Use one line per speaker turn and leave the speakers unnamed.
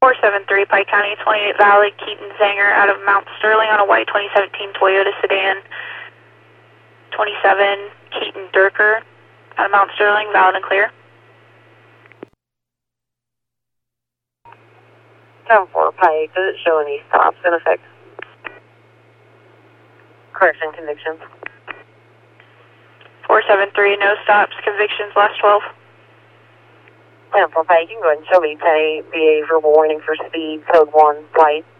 473 Pike County, 28 Valley, Keaton Zanger out of Mount Sterling on a white 2017 Toyota sedan. 27 Keaton Durker out of Mount Sterling, valid and clear.
10-4 Pike, does it show any stops in effect? Correction, convictions.
473, no stops, convictions, last 12.
10-4 Pike, you can go ahead and show me pay, behavioral warning for speed, code 1, flight.